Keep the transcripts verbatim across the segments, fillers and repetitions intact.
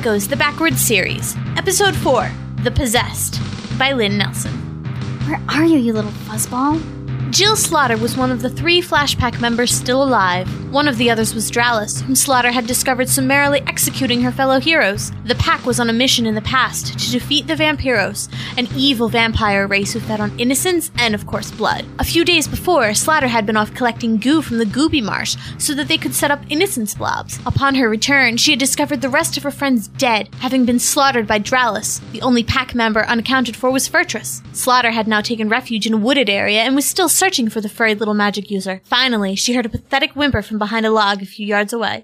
Echoes, the Backwoods series, Episode four, The Possessed, by Lynn Nelson. Where are you, you little fuzzball? Jill Slaughter was one of the three Flashpack members still alive. One of the others was Dralis, whom Slaughter had discovered summarily executing her fellow heroes. The pack was on a mission in the past to defeat the Vampiros, an evil vampire race who fed on innocence and, of course, blood. A few days before, Slaughter had been off collecting goo from the Gooby Marsh so that they could set up innocence blobs. Upon her return, she had discovered the rest of her friends dead, having been slaughtered by Dralis. The only pack member unaccounted for was Furtress. Slaughter had now taken refuge in a wooded area and was still searching for the furry little magic user. Finally, she heard a pathetic whimper from behind a log a few yards away.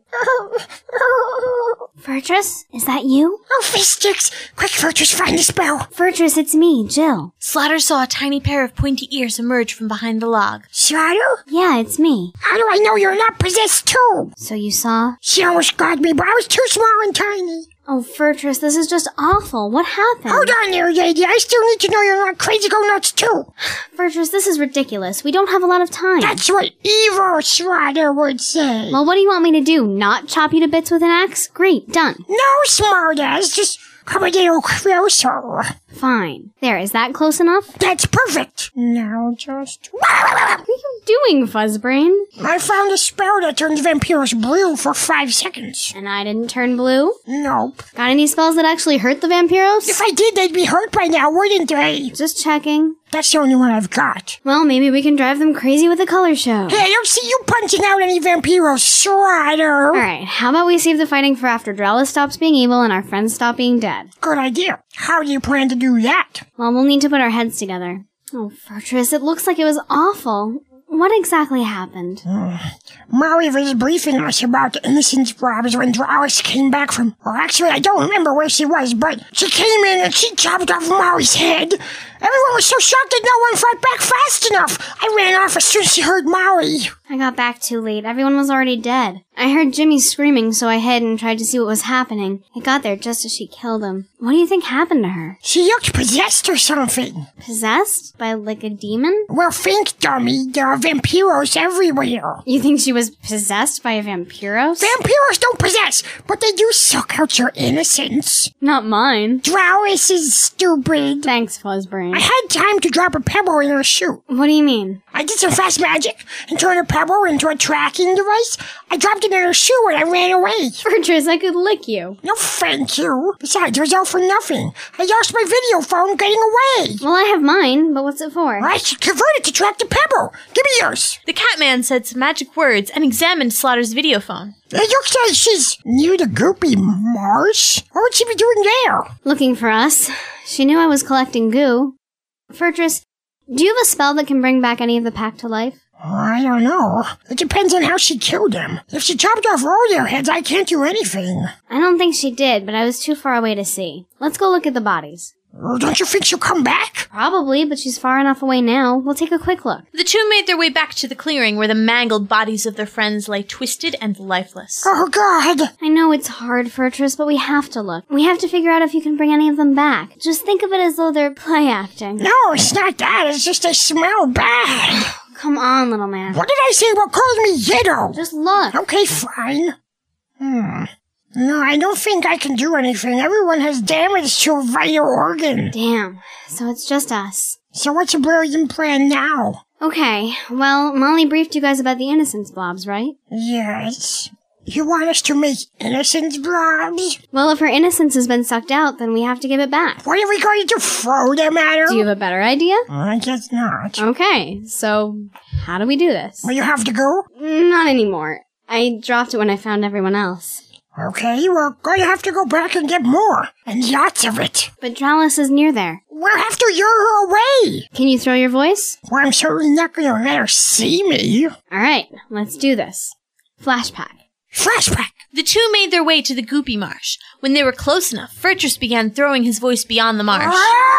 Furtress, is that you? Oh, fistics! Quick, Furtress, find the spell! Furtress, it's me, Jill. Slaughter saw a tiny pair of pointy ears emerge from behind the log. Slaughter? Yeah, it's me. How do I know you're not possessed too? So you saw? She almost got me, but I was too small and tiny. Oh, Furtress, this is just awful. What happened? Hold on there, lady. I still need to know you're not crazy go nuts too. Furtress, this is ridiculous. We don't have a lot of time. That's what evil Slaughter would say. Well, what do you want me to do? Not chop you to bits with an axe? Great, done. No, smartass. Just come a little closer. Fine. There, is that close enough? That's perfect. Now just... What are you doing, Fuzzbrain? I found a spell that turns vampiros blue for five seconds. And I didn't turn blue? Nope. Got any spells that actually hurt the vampiros? If I did, they'd be hurt by now, wouldn't they? Just checking. That's the only one I've got. Well, maybe we can drive them crazy with a color show. Hey, I don't see you punching out any vampiros, Slaughter. Alright, how about we save the fighting for after Dralis stops being evil and our friends stop being dead? Good idea. How do you plan to do that? Well, we'll need to put our heads together. Oh, Furtress, it looks like it was awful. What exactly happened? Mm. Maui was briefing us about the innocence blobs when Dralis came back from... Well, actually, I don't remember where she was, but she came in and she chopped off Maui's head. Everyone was so shocked that no one fought back fast enough. I ran off as soon as she heard Maui. I got back too late. Everyone was already dead. I heard Jimmy screaming, so I hid and tried to see what was happening. I got there just as she killed him. What do you think happened to her? She looked possessed or something. Possessed? By, like, a demon? Well, think, dummy. There are vampiros everywhere. You think she was possessed by a vampiros? Vampiros don't possess, but they do suck out your innocence. Not mine. Dralis is stupid. Thanks, Fuzzbrain. I had time to drop a pebble in her shoe. What do you mean? I did some fast magic and turned a pebble into a tracking device. I dropped it in her shoe and I ran away. Furtress, I could lick you. No, thank you. Besides, it was all for nothing. I lost my video phone getting away. Well, I have mine, but what's it for? I should convert it to track the pebble. Give me yours. The Catman said some magic words and examined Slaughter's video phone. It looks like she's near the Goopy Marsh. What would she be doing there? Looking for us. She knew I was collecting goo. Furtress, do you have a spell that can bring back any of the pack to life? I don't know. It depends on how she killed them. If she chopped off all their heads, I can't do anything. I don't think she did, but I was too far away to see. Let's go look at the bodies. Oh, don't you think she'll come back? Probably, but she's far enough away now. We'll take a quick look. The two made their way back to the clearing where the mangled bodies of their friends lay twisted and lifeless. Oh, God. I know it's hard, Furtress, but we have to look. We have to figure out if you can bring any of them back. Just think of it as though they're play acting. No, it's not that. It's just they smell bad. Come on, little man. What did I say about calling me Yiddle? Just look. Okay, fine. Hmm. No, I don't think I can do anything. Everyone has damage to a vital organ. Damn. So it's just us. So what's a brilliant plan now? Okay. Well, Molly briefed you guys about the innocence blobs, right? Yes. You want us to make innocence blobs? Well, if her innocence has been sucked out, then we have to give it back. What are we going to throw them at her? Do you have a better idea? I guess not. Okay, so how do we do this? Will you have to go? Not anymore. I dropped it when I found everyone else. Okay, we're going to have to go back and get more. And lots of it. But Dralis is near there. We'll have to lure her away. Can you throw your voice? Well, I'm certainly not going to let her see me. Alright, let's do this. Flashpack. Flashback! The two made their way to the Goopy Marsh. When they were close enough, Furtress began throwing his voice beyond the marsh.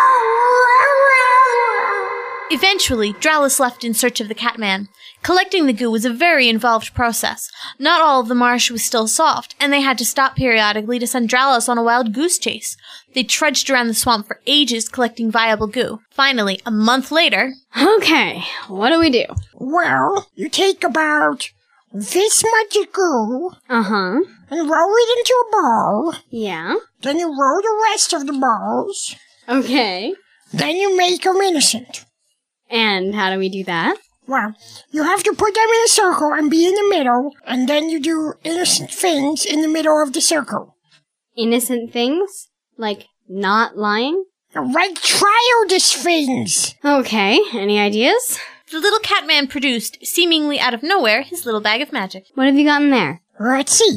Eventually, Dralis left in search of the Catman. Collecting the goo was a very involved process. Not all of the marsh was still soft, and they had to stop periodically to send Dralis on a wild goose chase. They trudged around the swamp for ages collecting viable goo. Finally, a month later... Okay, what do we do? Well, you take about this much goo Uh-huh. and roll it into a ball. Yeah. Then you roll the rest of the balls. Okay. Then you make them innocent. And how do we do that? Well, you have to put them in a circle and be in the middle, and then you do innocent things in the middle of the circle. Innocent things? Like not lying? Like childish things. Okay, any ideas? The little cat man produced, seemingly out of nowhere, his little bag of magic. What have you got in there? Let's see.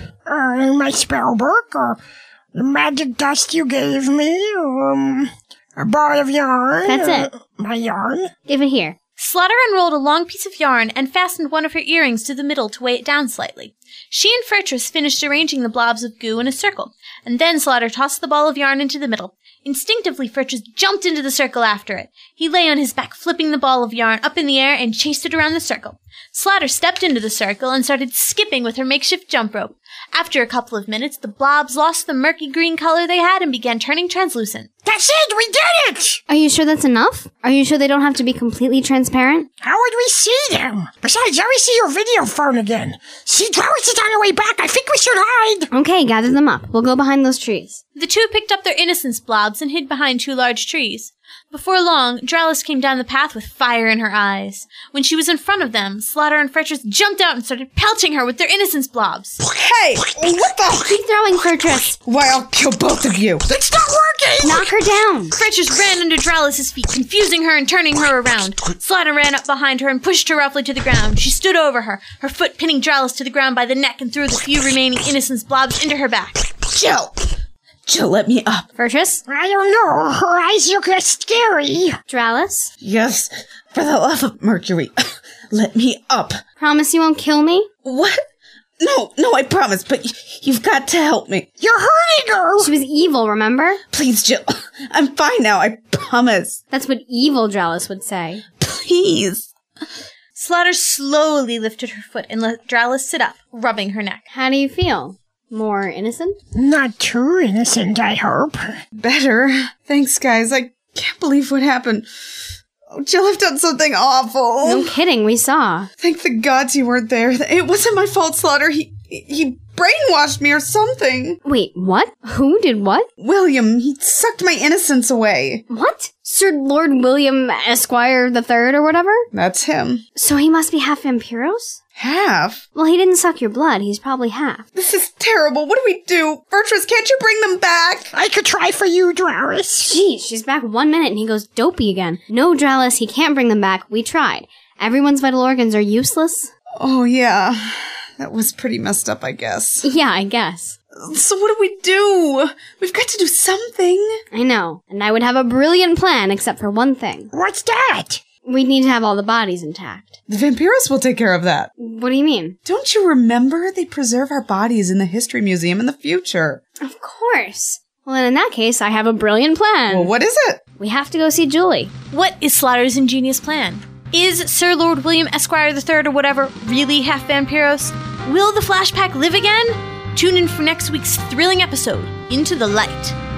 Uh, my spell book, uh, the magic dust you gave me, um, a ball of yarn. That's uh, it. My yarn. Give it here. Slaughter unrolled a long piece of yarn and fastened one of her earrings to the middle to weigh it down slightly. She and Furtress finished arranging the blobs of goo in a circle, and then Slaughter tossed the ball of yarn into the middle. Instinctively, Furtress jumped into the circle after it. He lay on his back, flipping the ball of yarn up in the air and chased it around the circle. Slaughter stepped into the circle and started skipping with her makeshift jump rope. After a couple of minutes, the blobs lost the murky green color they had and began turning translucent. That's it! We did it! Are you sure that's enough? Are you sure they don't have to be completely transparent? How would we see them? Besides, let me see your video phone again. See, Drawis is on the way back. I think we should hide. Okay, gather them up. We'll go behind those trees. The two picked up their innocence blobs and hid behind two large trees. Before long, Dralis came down the path with fire in her eyes. When she was in front of them, Slaughter and Furtress jumped out and started pelting her with their innocence blobs. Hey! What the? Keep throwing, Furtress. Why, I'll kill both of you. It's not working! Knock her down. Furtress ran under Dralis's feet, confusing her and turning her around. Slaughter ran up behind her and pushed her roughly to the ground. She stood over her, her foot pinning Dralis to the ground by the neck, and threw the few remaining innocence blobs into her back. Jill! Jill, let me up. Furtress? I don't know. Her eyes look scary. Dralis? Yes, for the love of Mercury. Let me up. Promise you won't kill me? What? No, no, I promise, but y- you've got to help me. You're hurting her. She was evil, remember? Please, Jill. I'm fine now, I promise. That's what evil Dralis would say. Please. Slaughter slowly lifted her foot and let Dralis sit up, rubbing her neck. How do you feel? More innocent? Not too innocent, I hope. Better. Thanks, guys. I can't believe what happened. Oh, Jill, I've done something awful. No kidding, we saw. Thank the gods you weren't there. It wasn't my fault, Slaughter. He he brainwashed me or something. Wait, what? Who did what? William, he sucked my innocence away. What? Sir Lord William Esquire the Third or whatever? That's him. So he must be half Vampiros? Half? Well, he didn't suck your blood. He's probably half. This is terrible. What do we do? Furtress, can't you bring them back? I could try for you, Dralis. Geez, she's back one minute and he goes dopey again. No, Dralis, he can't bring them back. We tried. Everyone's vital organs are useless? Oh, yeah. That was pretty messed up, I guess. Yeah, I guess. So what do we do? We've got to do something. I know. And I would have a brilliant plan except for one thing. What's that? We'd need to have all the bodies intact. The Vampiros will take care of that. What do you mean? Don't you remember? They preserve our bodies in the History Museum in the future. Of course. Well, then in that case, I have a brilliant plan. Well, what is it? We have to go see Julie. What is Slaughter's ingenious plan? Is Sir Lord William Esquire the Third or whatever really half Vampiros? Will the Flashpack live again? Tune in for next week's thrilling episode, Into the Light.